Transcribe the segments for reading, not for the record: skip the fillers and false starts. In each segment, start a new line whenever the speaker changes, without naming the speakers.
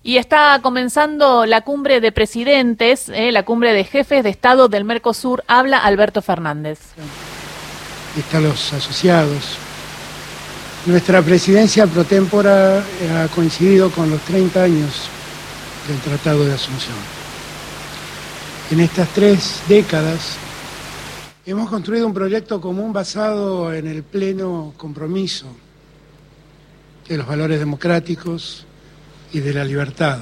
Y está comenzando la cumbre de presidentes, la cumbre de jefes de Estado del Mercosur. Habla Alberto Fernández.
Están los asociados. Nuestra presidencia pro tempore ha coincidido con los 30 años del Tratado de Asunción. En estas 3 décadas hemos construido un proyecto común basado en el pleno compromiso de los valores democráticos y de la libertad.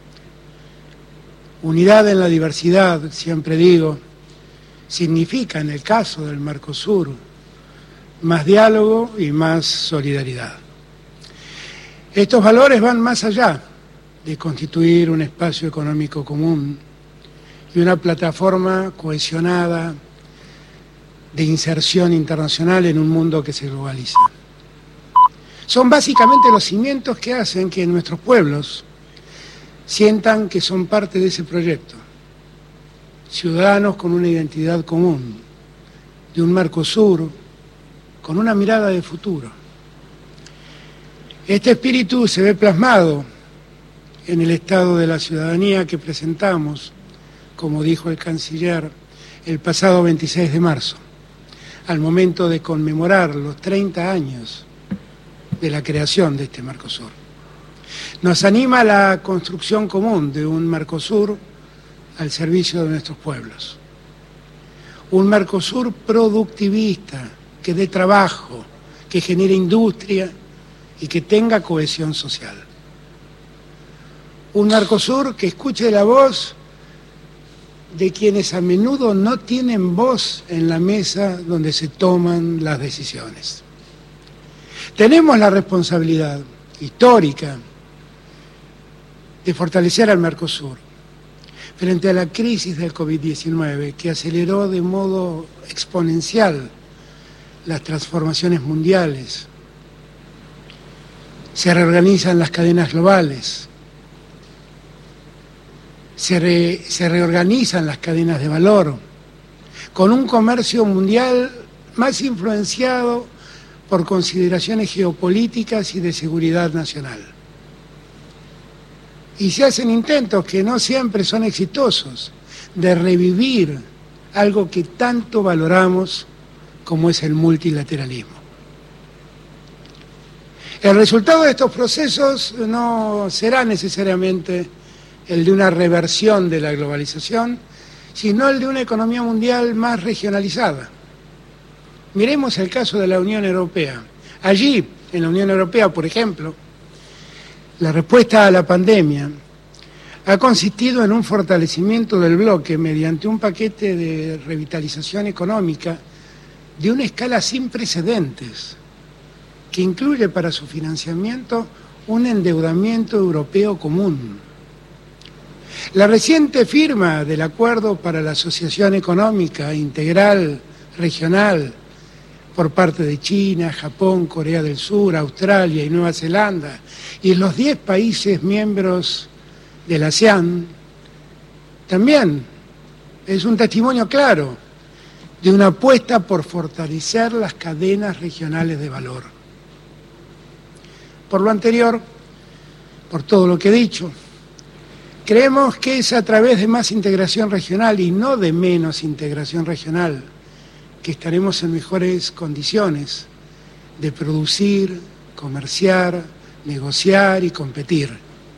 Unidad en la diversidad, siempre digo, significa en el caso del Mercosur más diálogo y más solidaridad. Estos valores van más allá de constituir un espacio económico común y una plataforma cohesionada de inserción internacional en un mundo que se globaliza. Son básicamente los cimientos que hacen que nuestros pueblos sientan que son parte de ese proyecto, ciudadanos con una identidad común, de un Mercosur con una mirada de futuro. Este espíritu se ve plasmado en el estado de la ciudadanía que presentamos, como dijo el canciller, el pasado 26 de marzo, al momento de conmemorar los 30 años de la creación de este Mercosur. Nos anima la construcción común de un Mercosur al servicio de nuestros pueblos. Un Mercosur productivista, que dé trabajo, que genere industria y que tenga cohesión social. Un Mercosur que escuche la voz de quienes a menudo no tienen voz en la mesa donde se toman las decisiones. Tenemos la responsabilidad histórica de fortalecer al Mercosur frente a la crisis del COVID-19 que aceleró de modo exponencial las transformaciones mundiales. Se reorganizan las cadenas globales, se reorganizan las cadenas de valor, con un comercio mundial más influenciado por consideraciones geopolíticas y de seguridad nacional. Y se hacen intentos que no siempre son exitosos de revivir algo que tanto valoramos como es el multilateralismo. El resultado de estos procesos no será necesariamente el de una reversión de la globalización, sino el de una economía mundial más regionalizada. Miremos el caso de la Unión Europea. Allí, en la Unión Europea, por ejemplo, la respuesta a la pandemia ha consistido en un fortalecimiento del bloque mediante un paquete de revitalización económica de una escala sin precedentes, que incluye para su financiamiento un endeudamiento europeo común. La reciente firma del Acuerdo para la Asociación Económica Integral Regional por parte de China, Japón, Corea del Sur, Australia y Nueva Zelanda y los 10 países miembros de la ASEAN, también es un testimonio claro de una apuesta por fortalecer las cadenas regionales de valor. Por lo anterior, por todo lo que he dicho, creemos que es a través de más integración regional y no de menos integración regional que estaremos en mejores condiciones de producir, comerciar, negociar y competir.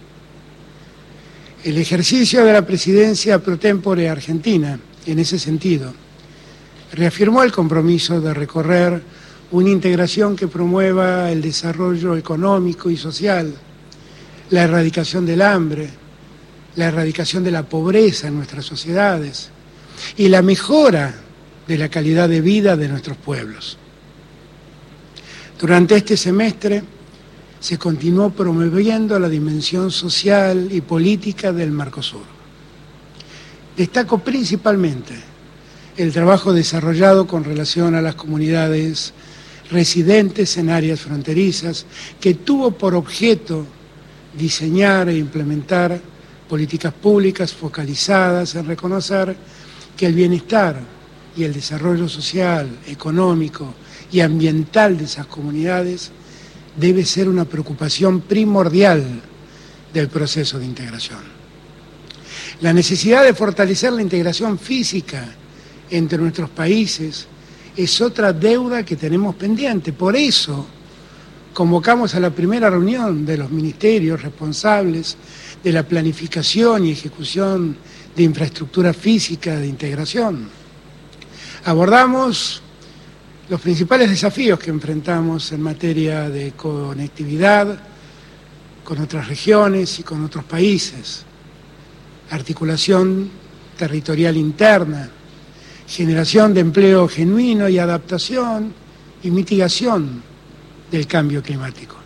El ejercicio de la presidencia pro tempore argentina, en ese sentido, reafirmó el compromiso de recorrer una integración que promueva el desarrollo económico y social, la erradicación del hambre, la erradicación de la pobreza en nuestras sociedades y la mejora de la calidad de vida de nuestros pueblos. Durante este semestre se continuó promoviendo la dimensión social y política del Mercosur. Destaco principalmente el trabajo desarrollado con relación a las comunidades residentes en áreas fronterizas, que tuvo por objeto diseñar e implementar políticas públicas focalizadas en reconocer que el bienestar y el desarrollo social, económico y ambiental de esas comunidades debe ser una preocupación primordial del proceso de integración. La necesidad de fortalecer la integración física entre nuestros países es otra deuda que tenemos pendiente. Por eso convocamos a la primera reunión de los ministerios responsables de la planificación y ejecución de infraestructura física de integración. Abordamos los principales desafíos que enfrentamos en materia de conectividad con otras regiones y con otros países, articulación territorial interna, generación de empleo genuino y adaptación y mitigación del cambio climático.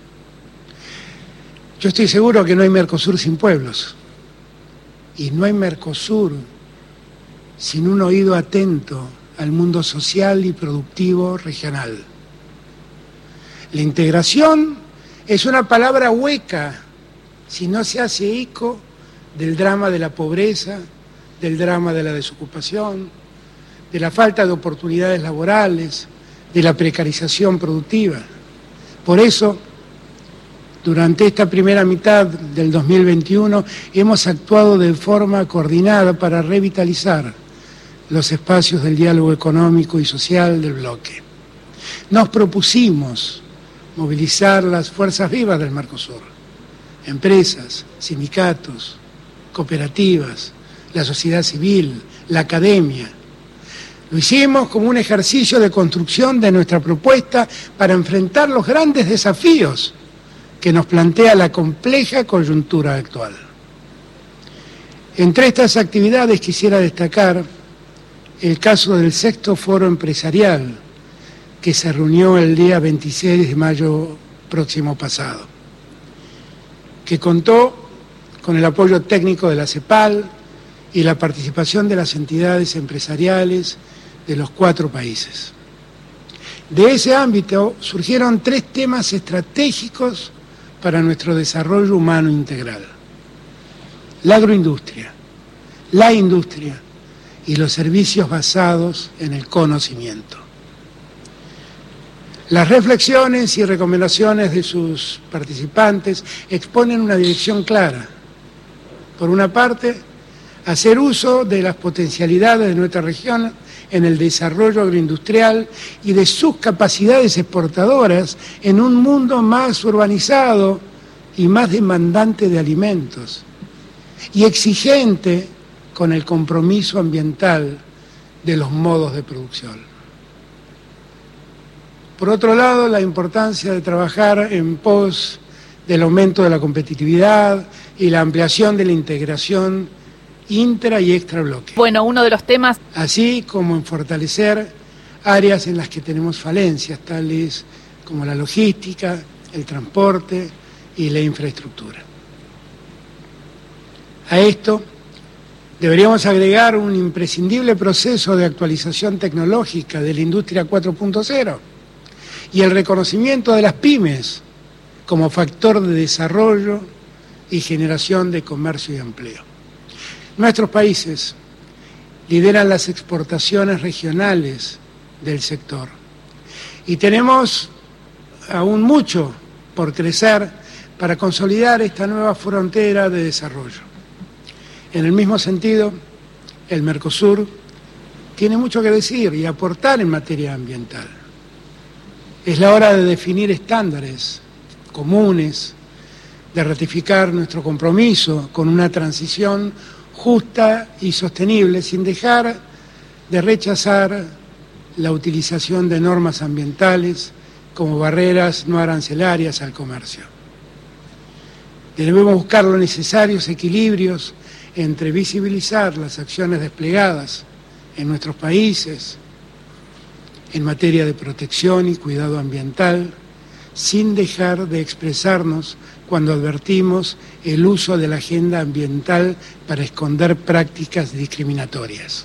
Yo estoy seguro que no hay Mercosur sin pueblos, y no hay Mercosur sin un oído atento al mundo social y productivo regional. La integración es una palabra hueca si no se hace eco del drama de la pobreza, del drama de la desocupación, de la falta de oportunidades laborales, de la precarización productiva. Por eso, durante esta primera mitad del 2021, hemos actuado de forma coordinada para revitalizar los espacios del diálogo económico y social del bloque. Nos propusimos movilizar las fuerzas vivas del Mercosur, empresas, sindicatos, cooperativas, la sociedad civil, la academia. Lo hicimos como un ejercicio de construcción de nuestra propuesta para enfrentar los grandes desafíos que nos plantea la compleja coyuntura actual. Entre estas actividades quisiera destacar el caso del sexto foro empresarial que se reunió el día 26 de mayo próximo pasado, que contó con el apoyo técnico de la CEPAL y la participación de las entidades empresariales de los 4 países. De ese ámbito surgieron 3 temas estratégicos para nuestro desarrollo humano integral: la agroindustria, la industria y los servicios basados en el conocimiento. Las reflexiones y recomendaciones de sus participantes exponen una dirección clara. Por una parte, hacer uso de las potencialidades de nuestra región en el desarrollo agroindustrial y de sus capacidades exportadoras en un mundo más urbanizado y más demandante de alimentos, y exigente con el compromiso ambiental de los modos de producción. Por otro lado, la importancia de trabajar en pos del aumento de la competitividad y la ampliación de la integración intra y extra bloque.
Bueno, uno de los temas...
Así como en fortalecer áreas en las que tenemos falencias, tales como la logística, el transporte y la infraestructura. A esto deberíamos agregar un imprescindible proceso de actualización tecnológica de la industria 4.0 y el reconocimiento de las pymes como factor de desarrollo y generación de comercio y empleo. Nuestros países lideran las exportaciones regionales del sector y tenemos aún mucho por crecer para consolidar esta nueva frontera de desarrollo. En el mismo sentido, el Mercosur tiene mucho que decir y aportar en materia ambiental. Es la hora de definir estándares comunes, de ratificar nuestro compromiso con una transición justa y sostenible, sin dejar de rechazar la utilización de normas ambientales como barreras no arancelarias al comercio. Debemos buscar los necesarios equilibrios entre visibilizar las acciones desplegadas en nuestros países en materia de protección y cuidado ambiental, sin dejar de expresarnos cuando advertimos el uso de la agenda ambiental para esconder prácticas discriminatorias.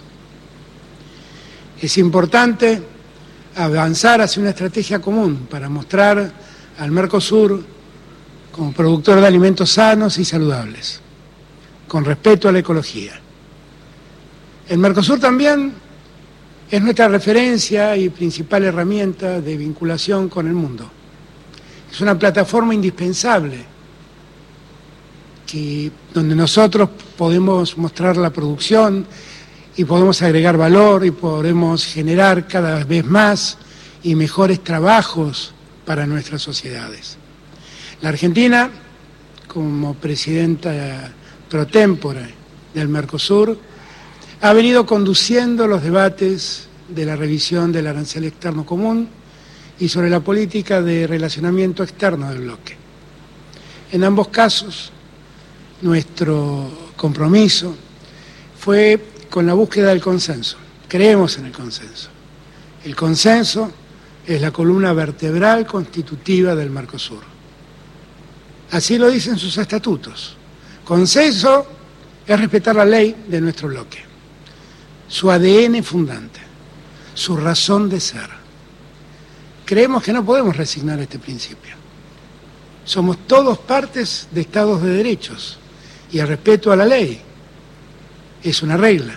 Es importante avanzar hacia una estrategia común para mostrar al Mercosur como productor de alimentos sanos y saludables, con respeto a la ecología. El Mercosur también es nuestra referencia y principal herramienta de vinculación con el mundo. Es una plataforma indispensable donde nosotros podemos mostrar la producción y podemos agregar valor y podemos generar cada vez más y mejores trabajos para nuestras sociedades. La Argentina, como presidenta pro tempore del Mercosur, ha venido conduciendo los debates de la revisión del arancel externo común y sobre la política de relacionamiento externo del bloque. En ambos casos, nuestro compromiso fue con la búsqueda del consenso. Creemos en el consenso. El consenso es la columna vertebral constitutiva del Mercosur. Así lo dicen sus estatutos. Consenso es respetar la ley de nuestro bloque, su ADN fundante, su razón de ser. Creemos que no podemos resignar este principio. Somos todos partes de Estados de derechos y el respeto a la ley es una regla.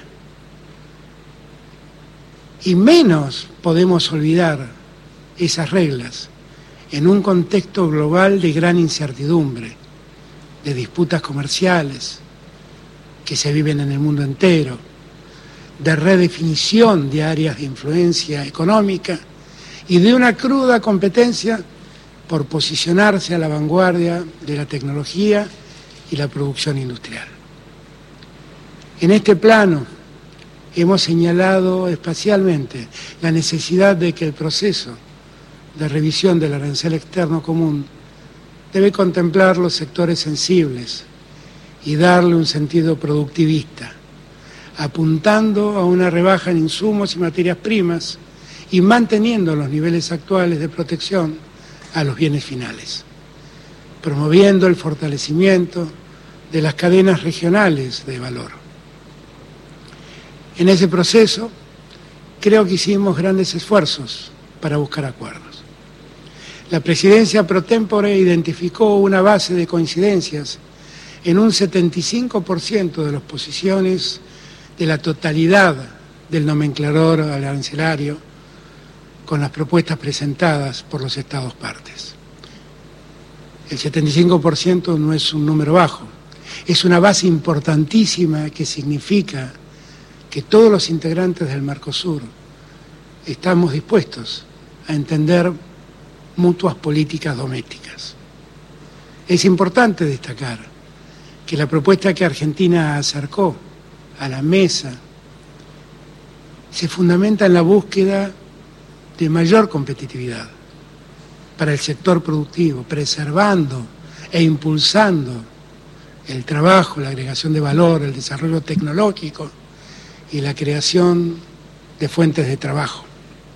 Y menos podemos olvidar esas reglas en un contexto global de gran incertidumbre, de disputas comerciales que se viven en el mundo entero, de redefinición de áreas de influencia económica y de una cruda competencia por posicionarse a la vanguardia de la tecnología y la producción industrial. En este plano hemos señalado espacialmente la necesidad de que el proceso de revisión del arancel externo común debe contemplar los sectores sensibles y darle un sentido productivista, apuntando a una rebaja en insumos y materias primas y manteniendo los niveles actuales de protección a los bienes finales, promoviendo el fortalecimiento de las cadenas regionales de valor. En ese proceso, creo que hicimos grandes esfuerzos para buscar acuerdos. La presidencia pro tempore identificó una base de coincidencias en un 75% de las posiciones de la totalidad del nomenclador arancelario con las propuestas presentadas por los Estados partes. El 75% no es un número bajo, es una base importantísima que significa que todos los integrantes del Mercosur estamos dispuestos a entender mutuas políticas domésticas. Es importante destacar que la propuesta que Argentina acercó a la mesa se fundamenta en la búsqueda de mayor competitividad para el sector productivo, preservando e impulsando el trabajo, la agregación de valor, el desarrollo tecnológico y la creación de fuentes de trabajo.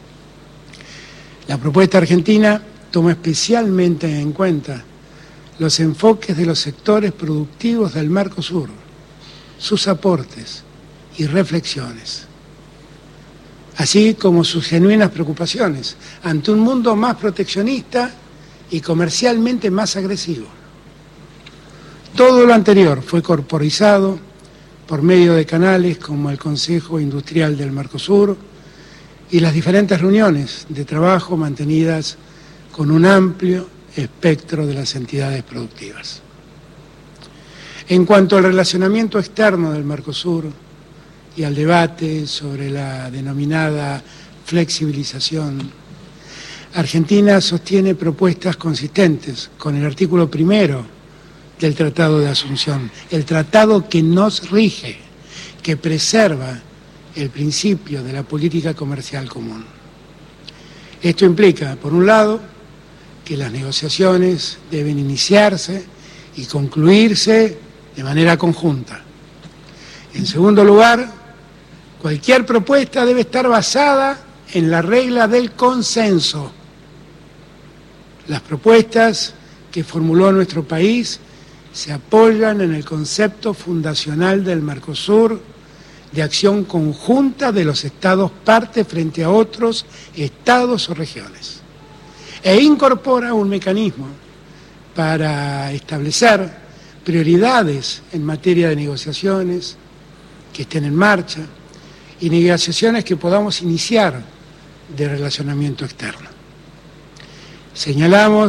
La propuesta argentina toma especialmente en cuenta los enfoques de los sectores productivos del Mercosur, sus aportes y reflexiones, así como sus genuinas preocupaciones ante un mundo más proteccionista y comercialmente más agresivo. Todo lo anterior fue corporizado por medio de canales como el Consejo Industrial del Mercosur y las diferentes reuniones de trabajo mantenidas con un amplio espectro de las entidades productivas. En cuanto al relacionamiento externo del Mercosur y al debate sobre la denominada flexibilización, Argentina sostiene propuestas consistentes con el artículo 1 del Tratado de Asunción, el tratado que nos rige, que preserva el principio de la política comercial común. Esto implica, por un lado, que las negociaciones deben iniciarse y concluirse de manera conjunta. En segundo lugar, cualquier propuesta debe estar basada en la regla del consenso. Las propuestas que formuló nuestro país se apoyan en el concepto fundacional del Mercosur de acción conjunta de los estados parte frente a otros estados o regiones, e incorpora un mecanismo para establecer prioridades en materia de negociaciones que estén en marcha y negociaciones que podamos iniciar de relacionamiento externo. Señalamos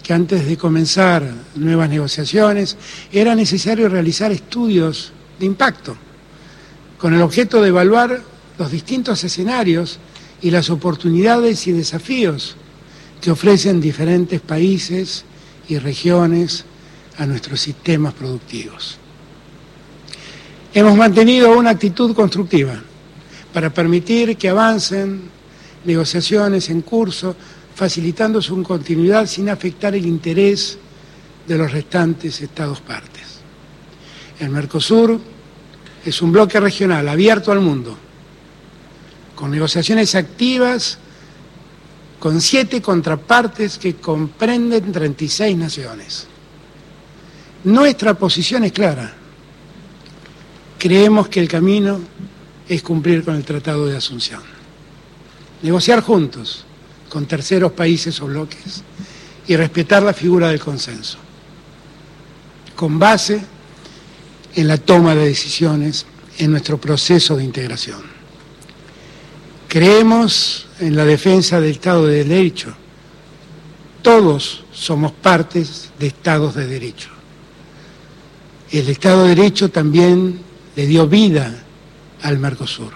que antes de comenzar nuevas negociaciones era necesario realizar estudios de impacto con el objeto de evaluar los distintos escenarios y las oportunidades y desafíos que ofrecen diferentes países y regiones a nuestros sistemas productivos. Hemos mantenido una actitud constructiva para permitir que avancen negociaciones en curso, facilitando su continuidad sin afectar el interés de los restantes Estados partes. El Mercosur es un bloque regional abierto al mundo, con negociaciones activas con 7 contrapartes que comprenden 36 naciones. Nuestra posición es clara. Creemos que el camino es cumplir con el Tratado de Asunción. Negociar juntos con terceros países o bloques y respetar la figura del consenso, con base en la toma de decisiones en nuestro proceso de integración. Creemos en la defensa del Estado de Derecho. Todos somos partes de Estados de Derecho. El Estado de Derecho también le dio vida al Mercosur.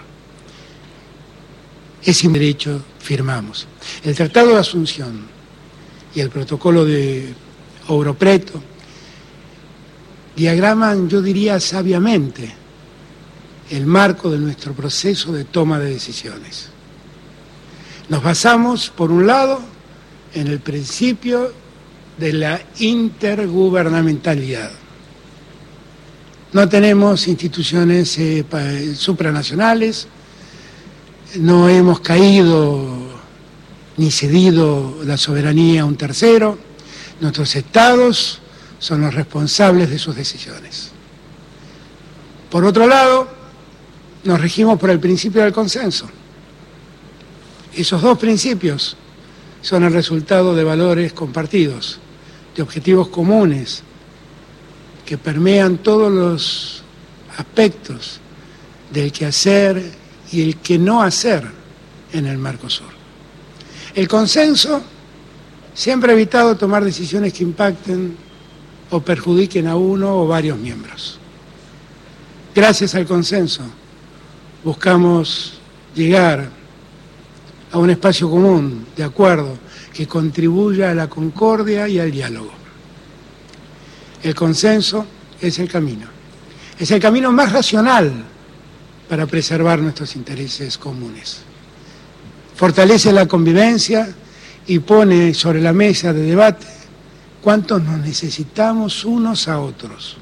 Ese derecho firmamos. El Tratado de Asunción y el protocolo de Ouro Preto diagraman, yo diría sabiamente, el marco de nuestro proceso de toma de decisiones. Nos basamos, por un lado, en el principio de la intergubernamentalidad. No tenemos instituciones supranacionales, no hemos caído ni cedido la soberanía a un tercero. Nuestros estados son los responsables de sus decisiones. Por otro lado, nos regimos por el principio del consenso. Esos dos principios son el resultado de valores compartidos, de objetivos comunes, que permean todos los aspectos del quehacer y el que no hacer en el Mercosur. El consenso siempre ha evitado tomar decisiones que impacten o perjudiquen a uno o varios miembros. Gracias al consenso buscamos llegar a un espacio común de acuerdo que contribuya a la concordia y al diálogo. El consenso es el camino más racional para preservar nuestros intereses comunes. Fortalece la convivencia y pone sobre la mesa de debate cuántos nos necesitamos unos a otros.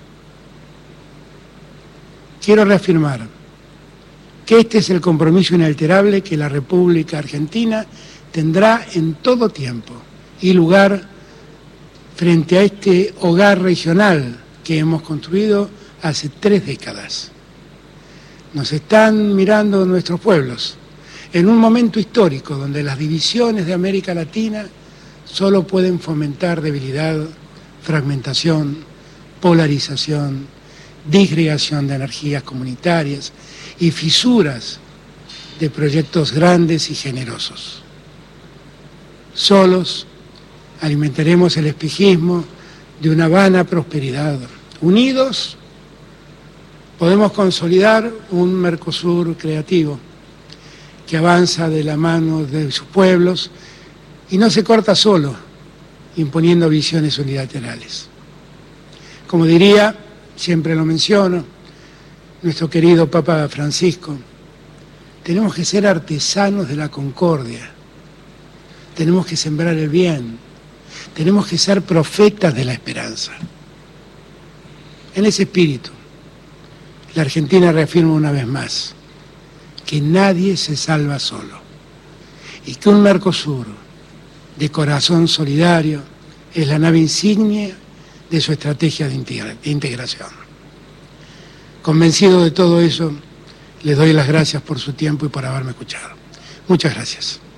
Quiero reafirmar que este es el compromiso inalterable que la República Argentina tendrá en todo tiempo y lugar frente a este hogar regional que hemos construido hace 3 décadas. Nos están mirando nuestros pueblos en un momento histórico donde las divisiones de América Latina solo pueden fomentar debilidad, fragmentación, polarización, disgregación de energías comunitarias y fisuras de proyectos grandes y generosos. Solos alimentaremos el espejismo de una vana prosperidad. Unidos podemos consolidar un Mercosur creativo que avanza de la mano de sus pueblos y no se corta solo, imponiendo visiones unilaterales. Como diría, siempre lo menciono, nuestro querido Papa Francisco, tenemos que ser artesanos de la concordia, tenemos que sembrar el bien, tenemos que ser profetas de la esperanza. En ese espíritu, la Argentina reafirma una vez más que nadie se salva solo y que un Mercosur de corazón solidario es la nave insignia de su estrategia de integración. Convencido de todo eso, les doy las gracias por su tiempo y por haberme escuchado. Muchas gracias.